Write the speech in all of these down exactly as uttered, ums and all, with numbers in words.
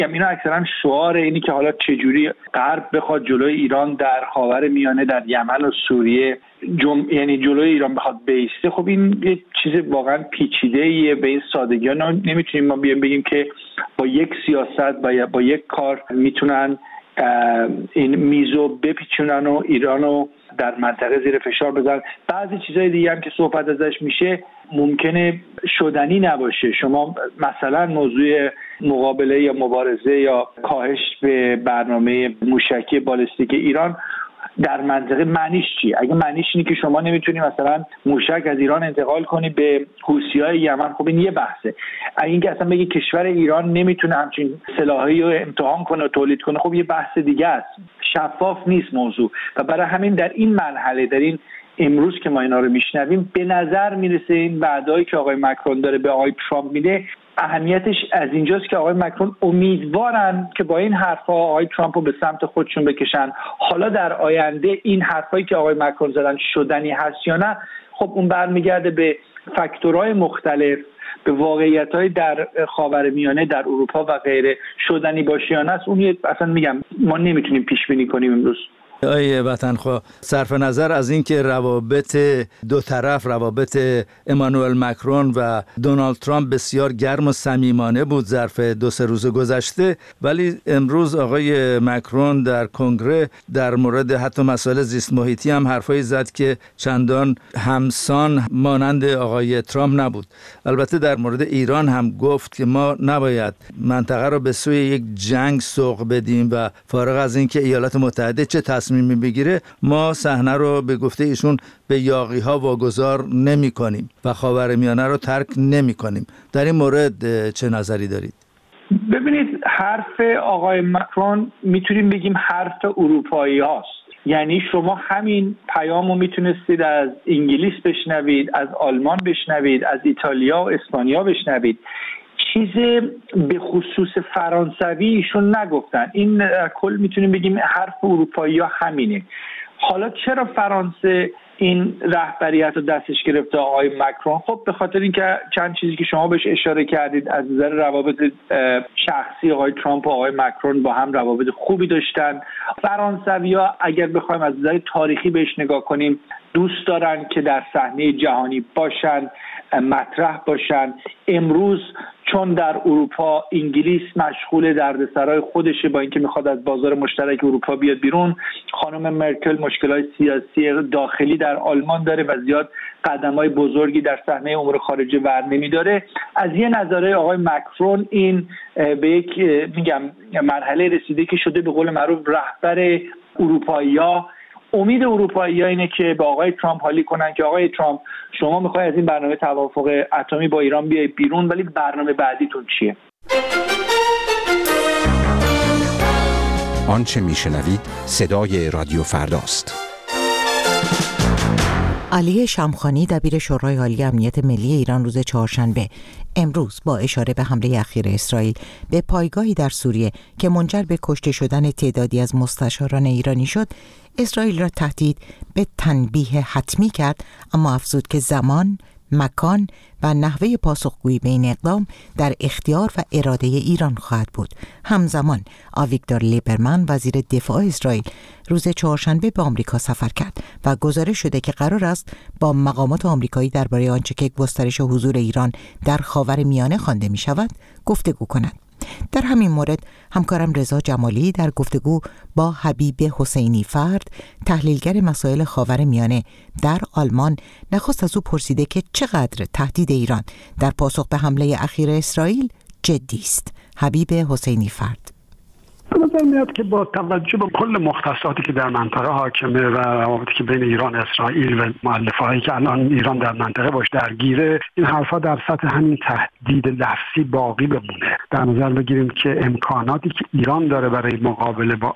یعنی اینا اکثرا شعار اینی که حالا چجوری غرب بخواد جلوی ایران در خاور میانه، در یمن و سوریه جم... یعنی جلوی ایران بخواد بیسته. خب این یه چیز واقعا پیچیده‌ایه، به این سادگی ها نمیتونیم ما بیایم بگیم که با یک سیاست با, با یک کار میتونن این میزو بپیچونن و ایرانو در منطقه زیر فشار بذارن. بعضی چیزای دیگه هم که صحبت ازش میشه ممکنه شدنی نباشه. شما مثلا موضوع مقابله یا مبارزه یا کاهش به برنامه موشکی بالستیک ایران در منطقه معنیش چیه؟ اگه معنیش اینه که شما نمیتونی مثلا موشک از ایران انتقال کنی به حوثی‌های یمن، خب این یه بحثه. اگه اینکه اصلا بگی کشور ایران نمیتونه همچین سلاحی رو امتحان کنه و تولید کنه، خب یه بحث دیگه است. شفاف نیست موضوع و برای همین در این مرحله، در این امروز که ما اینا رو میشنویم، به نظر میرسه این وعده‌ای که آقای مکرون داره به آقای ترامپ میده اهمیتش از اینجاست که آقای مکرون امیدوارن که با این حرفا آقای ترامپ رو به سمت خودشون بکشن. حالا در آینده این حرفایی که آقای مکرون زدن شدنی هست یا نه، خب اون برمیگرده به فاکتورهای مختلف، به واقعیت‌های در خاورمیانه، در اروپا و غیره. شدنی باشه یا نه اون اصلا میگم ما نمیتونیم پیش بینی کنیم امروز. آیه وطنخواه، صرف نظر از این که روابط دو طرف، روابط امانوئل مکرون و دونالد ترامپ بسیار گرم و صمیمانه بود ظرف دو سه روز گذشته، ولی امروز آقای مکرون در کنگره در مورد حتی مسائل زیست محیطی هم حرفایی زد که چندان همسان مانند آقای ترامپ نبود. البته در مورد ایران هم گفت که ما نباید منطقه رو به سوی یک جنگ سوق بدیم و فارغ از این که ایالات متحده چه تصمیمی بگیره ما صحنه رو به گفته ایشون به یاغی ها واگذار نمی کنیم و خاورمیانه رو ترک نمی کنیم. در این مورد چه نظری دارید؟ ببینید، حرف آقای مکرون میتونیم بگیم حرف اروپایی هاست. یعنی شما همین پیام رو میتونستید از انگلیس بشنوید، از آلمان بشنوید، از ایتالیا و اسپانیا بشنوید. چیز به خصوص فرانسوی ایشون نگفتن. این کل میتونیم بگیم حرف اروپایی ها همینه. حالا چرا فرانسه این رهبریت رو دستش گرفته آقای مکرون؟ خب به خاطر اینکه چند چیزی که شما بهش اشاره کردید، از نظر روابط شخصی آقای ترامپ و آقای مکرون با هم روابط خوبی داشتن. فرانسوی‌ها اگر بخوایم از نظر تاریخی بهش نگاه کنیم دوست دارن که در صحنه جهانی باشن، مطرح باشن. امروز چون در اروپا انگلیس مشغول دردسرای خودشه با اینکه میخواد از بازار مشترک اروپا بیاد بیرون، خانم مرکل مشکلات سیاسی داخلی در آلمان داره و زیاد قدم‌های بزرگی در صحنه امور خارجه ور نمیداره. از یه نظره آقای مکرون این به یک میگم مرحله رسیده که شده به قول معروف رهبر اروپایی‌ها. امید اروپایی‌ها اینه که با آقای ترامپ حالی کنن که آقای ترامپ شما میخوای از این برنامه توافق اتمی با ایران بیای بیرون، ولی برنامه بعدیتون چیه؟ آنچه میشنوید صدای رادیو فرداست. علی شمخانی دبیر شورای عالی امنیت ملی ایران روز چهارشنبه امروز با اشاره به حمله اخیر اسرائیل به پایگاهی در سوریه که منجر به کشته شدن تعدادی از مستشاران ایرانی شد، اسرائیل را تهدید به تنبیه حتمی کرد، اما افزود که زمان، مکان و نحوه پاسخگویی به این اقدام در اختیار و اراده ایران خواهد بود. همزمان آویگدور لیبرمن وزیر دفاع اسرائیل روز چهارشنبه به آمریکا سفر کرد و گزارش شده که قرار است با مقامات آمریکایی درباره آنچه که گسترش حضور ایران در خاورمیانه خوانده می شود گفتگو کند. در همین مورد همکارم رضا جمالی در گفتگو با حبیب حسینی فرد، تحلیلگر مسائل خاورمیانه در آلمان، نخست از او پرسیده که چقدر تهدید ایران در پاسخ به حمله اخیر اسرائیل جدی است. حبیب حسینی فرد: نظر میاد که با توجه به کل مختصاتی که در منطقه حاکمه و روابطی که بین ایران اسرائیل و مؤلفه‌هایی که الان ایران در منطقه باش درگیره، این حرفا در سطح همین تهدید لفظی باقی بمونه. در نظر بگیریم که امکاناتی که ایران داره برای مقابله با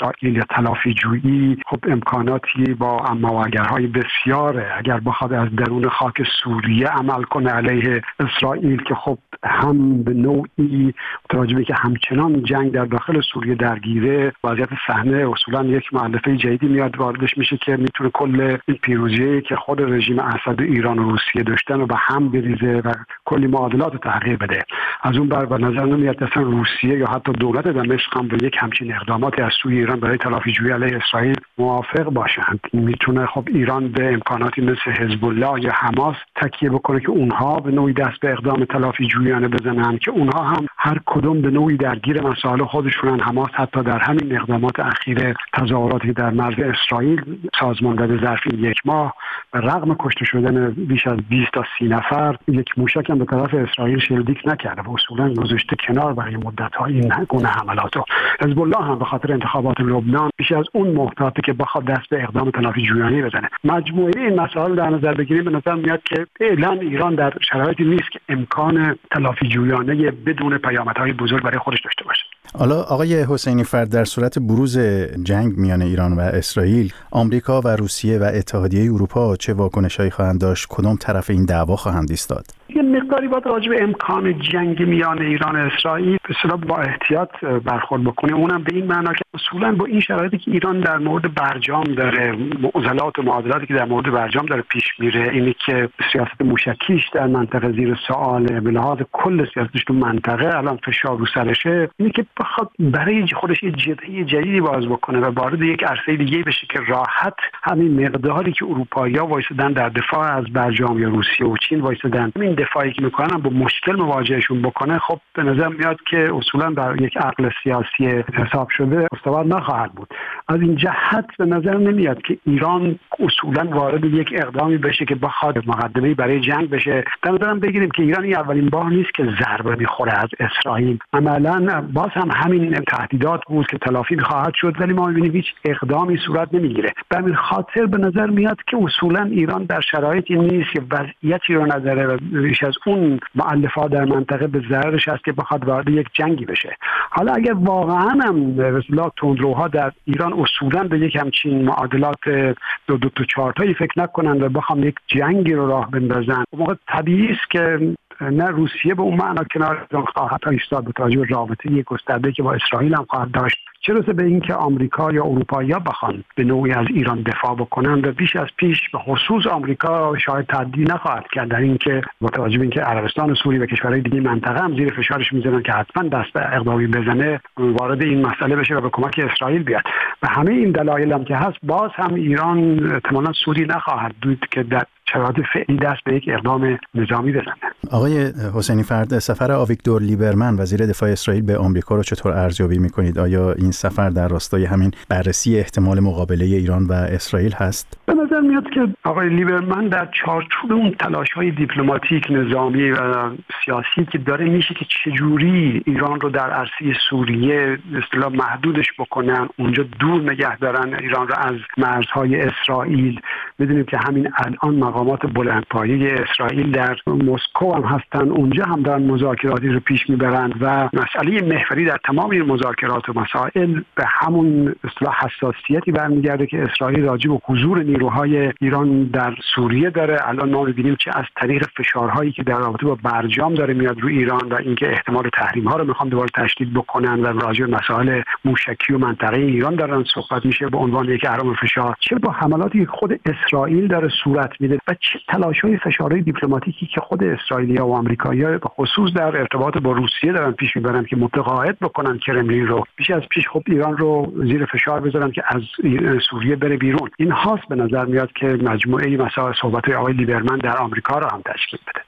اسرائیل یا تلافی جویی خب امکاناتی با اما و اگرهای بسیاره. اگر بخواد از درون خاک سوریه عمل کنه علیه اسرائیل که خب هم به نوعی متوجه به که همچنان جنگ در داخل سوریه درگیره، وضعیت صحنه اصولا یک مؤلفه جدیدی میاد واردش میشه که میتونه کل این پیروزی که خود رژیم اسد و ایران و روسیه داشتن رو به هم بریزه و کلی معادلات رو تغییر بده. از اون بر به نظر نمیاد اصلا روسیه یا حتی دولت دمشق هم به یک همچین اقداماتی از سوی ایران برای تلافی جویی علیه اسرائیل موافق باشند. میتونه خب ایران به امکاناتی مثل حزب الله یا حماس تکیه بکنه که اونها به نوعی دست به اقدام تلافی جویانه بزنن که اونها هم هر کدوم به نوعی درگیر مسائل خودشونن. حماس حتی در همین اقدامات اخیر تظاهراتی در مرز اسرائیل سازمان داده ظرف یک ماه رغم کشته شدن بیش از بیست تا سی نفر یک موشک هم به طرف اسرائیل شلیک نکرده و اصولا گذاشته کنار برای مدت‌ها این گونه حملات. حزب الله هم به خاطر انتخابات لبنان بیش از اون محتاطه که بخواد دست به اقدام تلافی جویانه بزنه. مجموعه این مسائل در نظر بگیریم به نظر میاد که فعلا ایران در شرایطی نیست که امکان تلافی جویانه بدون پیامدهای بزرگ برای خودش داشته باشه. حالا آقای حسینی فرد، در صورت بروز جنگ میان ایران و اسرائیل، آمریکا و روسیه و اتحادیه اروپا چه واکنشایی خواهند داشت؟ کدام طرف این دعوا خواهند ایستاد؟ یه مقداری باید راجع به امکان جنگ میان ایران و اسرائیل به اصطلاح با احتیاط برخورد بکنه. اونم به این معنا که اصولا با این شرایطی که ایران در مورد برجام داره، معضلات و معادلاتی که در مورد برجام داره پیش میره، اینی که سیاست موشکیش در منطقه زیر سوال، به لحاظ کل سیاستش تو منطقه الان فشار رو سرشه، اینی که بخواد برای خودش یه جبهه جدیدی باز بکنه و وارد یک عرصه دیگه بشه که راحت همین مقداری که اروپایی‌ها وایسادن در دفاع از برجام یا روسیه و چین وایسادن، همین دفاعی که میکنن با مشکل مواجهشون بکنه، خب به نظر میاد که اصولا در یک عقل سیاسی حساب شده استوار نخواهد بود. از این جهت به نظر نمیاد که ایران اصولا وارد یک اقدامی بشه که بخواد مقدمه‌ای برای جنگ بشه. در نظرم بگیریم که ایران این اولین بار نیست که ضربه میخوره از اسرائیل. عملاً باز هم همین تهدیدات بود که تلافی خواهد شد، ولی ما می‌بینیم هیچ اقدامی صورت نمیگیره. به همین خاطر به نظر میاد که اصولا ایران در شرایطی نیست که وضعیتی رو نداره و بیش از اون مؤلفه‌ها در منطقه به ضررش هست که بخواد وارد یک جنگی بشه. حالا اگر واقعا هم به اصطلاح تندروها در ایران اصولا به یک همچین معادلات دو دو تا چهار تایی فکر نکنن و بخوام یک جنگی رو راه بندازن، اون موقع طبیعی است که نه روسیه به اون معنا کنار ایران خواهد ایستاد به توجه به رابطه یک گسترده که با اسرائیل هم خواهد داشت، چه رسه به اینکه آمریکا یا اروپایی‌ها بخوان به نوعی از ایران دفاع بکنن و بیش از پیش به خصوص آمریکا شاید تعدی نخواهد کرد در اینکه با توجه به اینکه عربستان سوری و کشورهای دیگه منطقه هم زیر فشارش میذارن که حتما دست به اقدامی بزنه وارد این مسئله بشه و به کمک اسرائیل بیاد. و همه این دلایل هم که هست، باز هم ایران احتمالاً سودی نخواهد دید که در شرایط فعلی دست به یک اقدام نظامی بزنه. آقای حسینی فرد، سفر آویگدور لیبرمن وزیر دفاع اسرائیل به آمریکا رو چطور ارزیابی می‌کنید؟ آیا این سفر در راستای همین بررسی احتمال مقابله ایران و اسرائیل هست؟ به نظر میاد که آقای لیبرمن در چارچوب اون تلاش‌های دیپلماتیک، نظامی و سیاسی که داره میشه که چجوری ایران رو در عرصه سوریه به اصطلاح محدودش بکنن، اونجا دور نگه دارن ایران رو از مرزهای اسرائیل. می‌دونیم که همین الان مقامات بلندپایه اسرائیل در مسکو هم هستن، اونجا هم دارن مذاکراتی رو پیش میبرند و مسئله محوری در تمام این مذاکرات و مسائل به همون اصطلاح حساسیتی برمیگرده که اسرائیل راجع به حضور نیروهای ایران در سوریه داره. الان ما می‌بینیم چه از طریق فشارهایی که در رابطه با برجام داره میاد روی ایران و اینکه احتمال تحریم‌ها رو میخوان دوباره تشدید بکنن و راجع به مسائل موشکی و منطقه ایران دارن صحبت میشه به عنوان یک اهرم فشار، چه با حملاتی که خود اسرائیل داره صورت میده و چه تلاش‌های فشارهای دیپلماتیکی که خود اسرائیلی‌ها و آمریکایی‌ها به خصوص در ارتباط با روسیه دارن پیش میبرن که متقاعد بکنن کرملین رو بیش از پیش خب ایران رو زیر فشار بذارن که از سوریه بره بیرون. این هاست به نظر میاد که مجموعه مسائل صحبت‌های آقای لیبرمن در آمریکا رو هم تشکیل بده.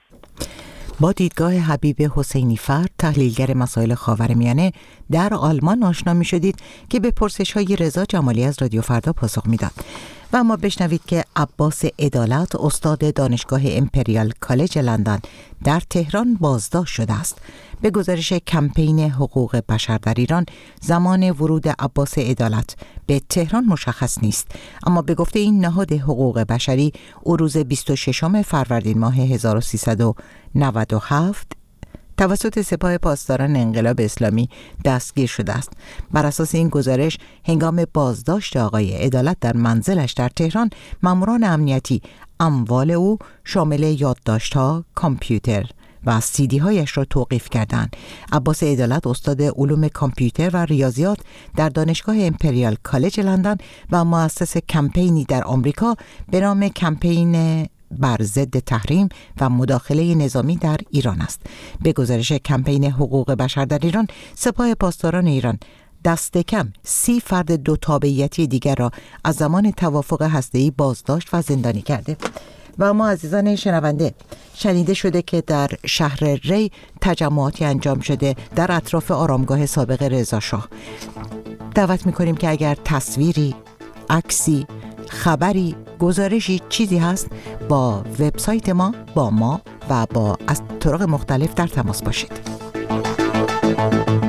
با دیدگاه حبیب حسینی فرد، تحلیلگر مسائل خاورمیانه در آلمان آشنا می شدید که به پرسش‌های رضا جمالی از رادیو فردا پاسخ میداد. و اما بشنوید که عباس عدالت، استاد دانشگاه امپریال کالج لندن در تهران بازداشت شده است. به گزارش کمپین حقوق بشر در ایران، زمان ورود عباس عدالت به تهران مشخص نیست، اما به گفته این نهاد حقوق بشری او روز بیست و ششم فروردین ماه هزار و سیصد و نود و هفت توسط سپاه پاسداران انقلاب اسلامی دستگیر شده است. بر اساس این گزارش هنگام بازداشت آقای عدالت در منزلش در تهران، ماموران امنیتی اموال او شامل یادداشت‌ها، کامپیوتر و سیدی هایش را توقیف کردند. عباس عدالت استاد علوم کامپیوتر و ریاضیات در دانشگاه امپریال کالج لندن و مؤسس کمپینی در آمریکا به نام کمپین بر ضد تحریم و مداخله نظامی در ایران است. به گزارش کمپین حقوق بشر در ایران، سپاه پاسداران ایران دست کم سی فرد دو تابعیتی دیگر را از زمان توافق هسته‌ای بازداشت و زندانی کرده. و ما عزیزان شنونده، شنیده شده که در شهر ری تجمعاتی انجام شده در اطراف آرامگاه سابق رضا شاه. دعوت می‌کنیم که اگر تصویری، عکسی، خبری، گزارشی، چیزی هست، با وبسایت ما، با ما و با از طرق مختلف در تماس باشید.